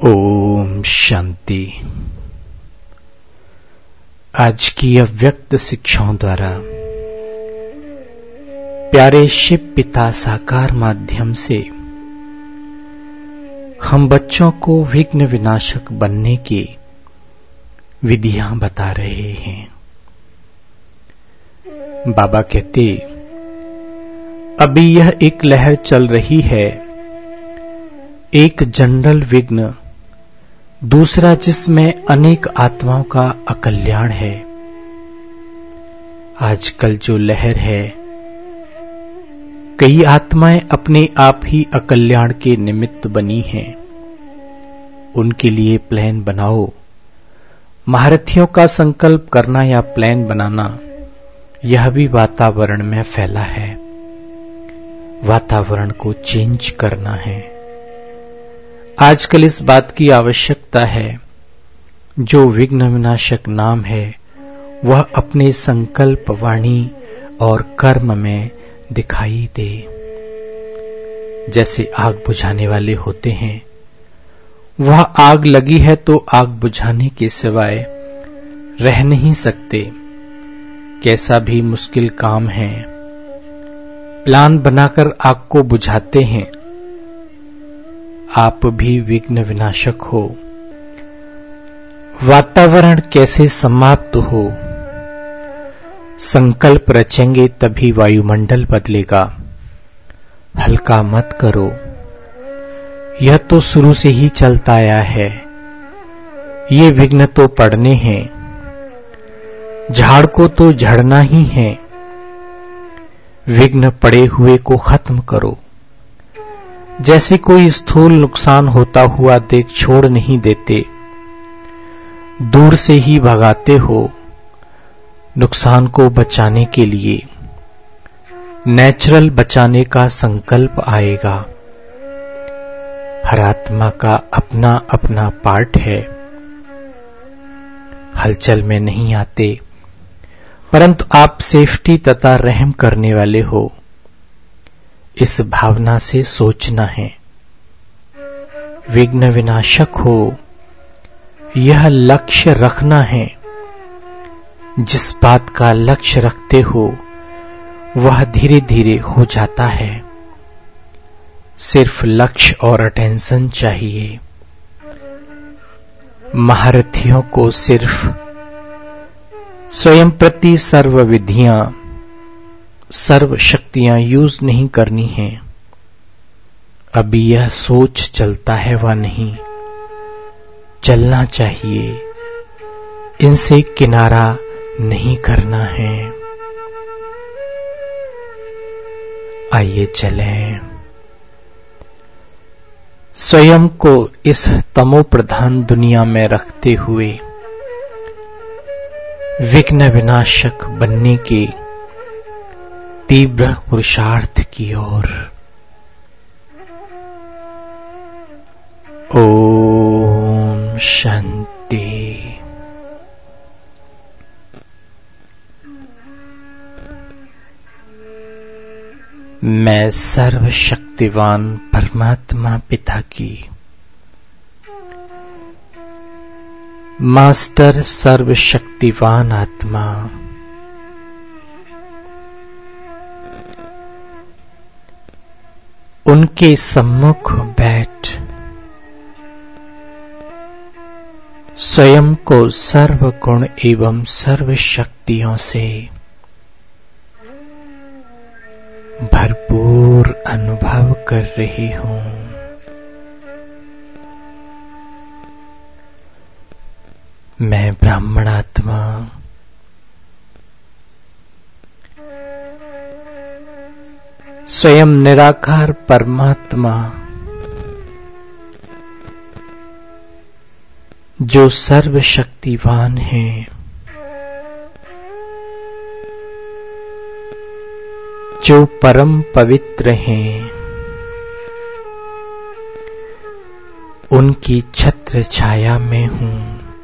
ओम शांति। आज की अव्यक्त शिक्षाओं द्वारा प्यारे शिव पिता साकार माध्यम से हम बच्चों को विघ्न विनाशक बनने की विधियां बता रहे हैं। बाबा कहते, अभी यह एक लहर चल रही है, एक जनरल विघ्न, दूसरा जिसमें अनेक आत्माओं का अकल्याण है। आजकल जो लहर है, कई आत्माएं अपने आप ही अकल्याण के निमित्त बनी हैं। उनके लिए प्लान बनाओ। महारथियों का संकल्प करना या प्लान बनाना, यह भी वातावरण में फैला है। वातावरण को चेंज करना है। आजकल इस बात की आवश्यकता है, जो विघ्न विनाशक नाम है वह अपने संकल्प, वाणी और कर्म में दिखाई दे। जैसे आग बुझाने वाले होते हैं, वह आग लगी है तो आग बुझाने के सिवाय रह नहीं सकते। कैसा भी मुश्किल काम है, प्लान बनाकर आग को बुझाते हैं। आप भी विघ्न विनाशक हो। वातावरण कैसे समाप्त हो, संकल्प रचेंगे तभी वायुमंडल बदलेगा। हल्का मत करो, यह तो शुरू से ही चलता आया है। ये विघ्न तो पड़ने हैं, झाड़ को तो झड़ना ही है। विघ्न पड़े हुए को खत्म करो। जैसे कोई स्थूल नुकसान होता हुआ देख छोड़ नहीं देते, दूर से ही भगाते हो। नुकसान को बचाने के लिए नेचुरल बचाने का संकल्प आएगा। हर आत्मा का अपना अपना पार्ट है। हलचल में नहीं आते, परंतु आप सेफ्टी तथा रहम करने वाले हो। इस भावना से सोचना है। विघ्न विनाशक हो, यह लक्ष्य रखना है। जिस बात का लक्ष्य रखते हो वह धीरे धीरे हो जाता है। सिर्फ लक्ष्य और अटेंशन चाहिए। महारथियों को सिर्फ स्वयं प्रति सर्व विधियां, सर्व शक्तियां यूज नहीं करनी है। अभी यह सोच चलता है व नहीं चलना चाहिए। इनसे किनारा नहीं करना है। आइए चलें। स्वयं को इस तमो प्रधान दुनिया में रखते हुए विघ्न विनाशक बनने के तीव्र पुरुषार्थ की ओर। ओम शांति। मैं सर्वशक्तिवान परमात्मा पिता की मास्टर सर्वशक्तिवान आत्मा उनके सम्मुख बैठ स्वयं को सर्व गुण एवं सर्व शक्तियों से भरपूर अनुभव कर रही हूं। मैं ब्राह्मण आत्मा स्वयं निराकार परमात्मा, जो सर्वशक्तिवान है, जो परम पवित्र हैं, उनकी छत्र छाया में हूं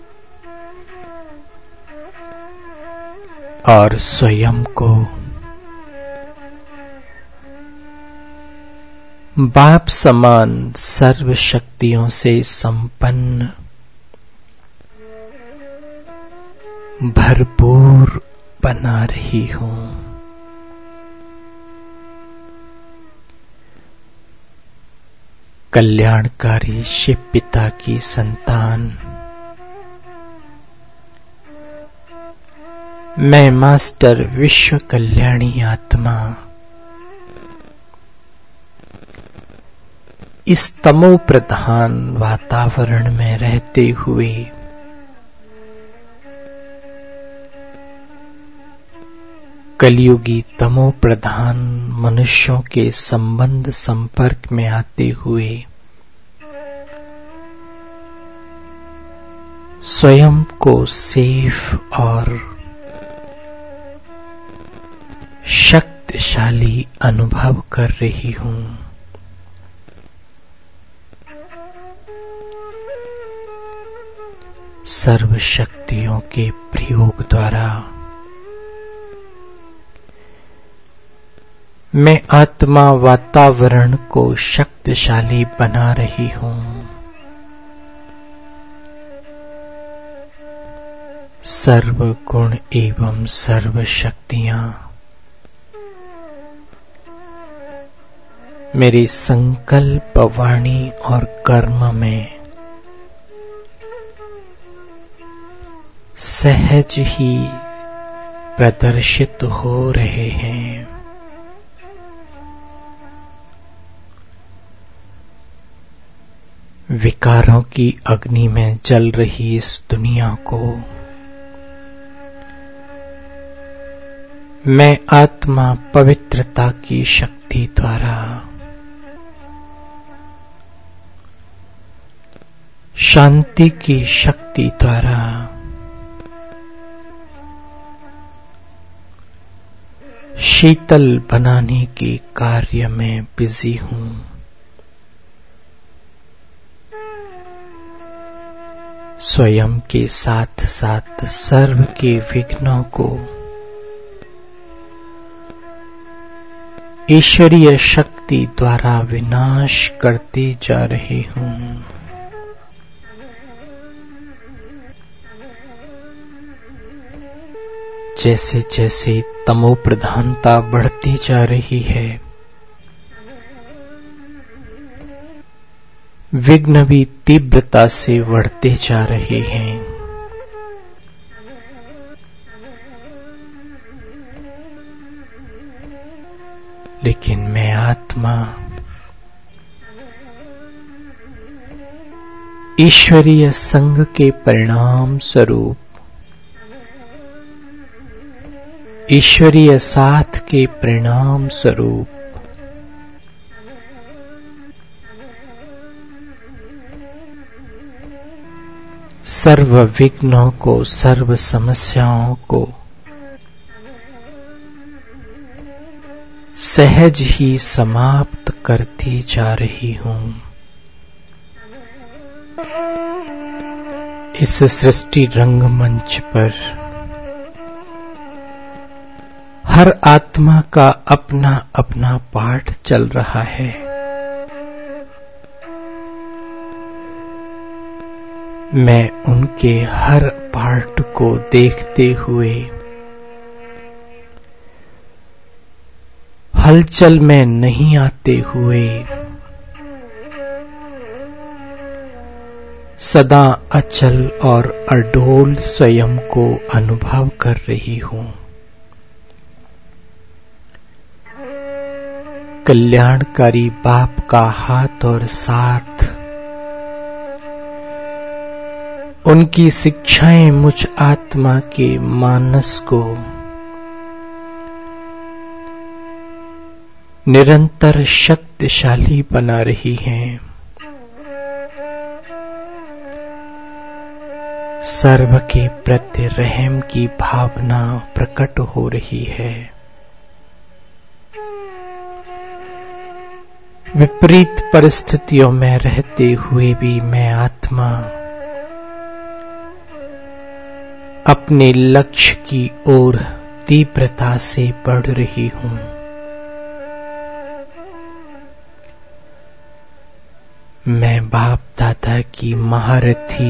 और स्वयं को बाप समान सर्व शक्तियों से संपन्न भरपूर बना रही हूं। कल्याणकारी शिव पिता की संतान मैं मास्टर विश्व कल्याणी आत्मा इस तमो प्रधान वातावरण में रहते हुए कलियुगी तमो प्रधान मनुष्यों के संबंध संपर्क में आते हुए स्वयं को सेफ और शक्तिशाली अनुभव कर रही हूं। सर्व शक्तियों के प्रयोग द्वारा मैं आत्मा वातावरण को शक्तिशाली बना रही हूं। सर्व गुण एवं सर्व शक्तियां मेरे संकल्प वाणी और कर्म में सहज ही प्रदर्शित हो रहे हैं। विकारों की अग्नि में जल रही इस दुनिया को मैं आत्मा पवित्रता की शक्ति द्वारा शांति की शक्ति द्वारा शीतल बनाने के कार्य में बिजी हूं। स्वयं के साथ साथ सर्व के विघ्नों को ईश्वरीय शक्ति द्वारा विनाश करते जा रही हूं। जैसे जैसे तमो प्रधानता बढ़ती जा रही है, विघ्न भी तीव्रता से बढ़ते जा रहे हैं। लेकिन मैं आत्मा ईश्वरीय संग के परिणाम स्वरूप ईश्वरीय साथ के परिणाम स्वरूप सर्व विघ्नों को, सर्व समस्याओं को सहज ही समाप्त करती जा रही हूं। इस सृष्टि रंगमंच पर हर आत्मा का अपना अपना पाठ चल रहा है। मैं उनके हर पाठ को देखते हुए हलचल में नहीं आते हुए सदा अचल और अडोल स्वयं को अनुभव कर रही हूं। कल्याणकारी बाप का हाथ और साथ, उनकी शिक्षाएं मुझ आत्मा के मानस को निरंतर शक्तिशाली बना रही हैं। सर्व के प्रति रहम की भावना प्रकट हो रही है। विपरीत परिस्थितियों में रहते हुए भी मैं आत्मा अपने लक्ष्य की ओर तीव्रता से बढ़ रही हूं। मैं बाप दादा की महारथी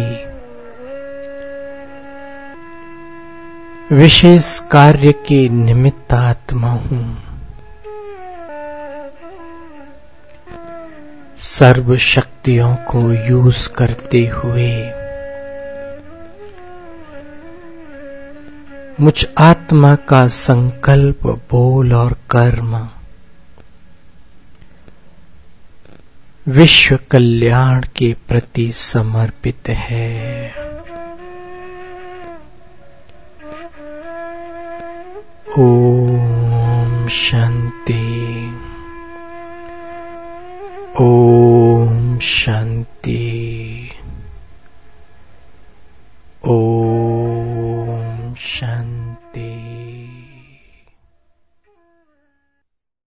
विशेष कार्य के निमित्त आत्मा हूं। सर्व शक्तियों को यूज करते हुए मुझ आत्मा का संकल्प, बोल और कर्म विश्व कल्याण के प्रति समर्पित है। ओम शांति, ओम शांति।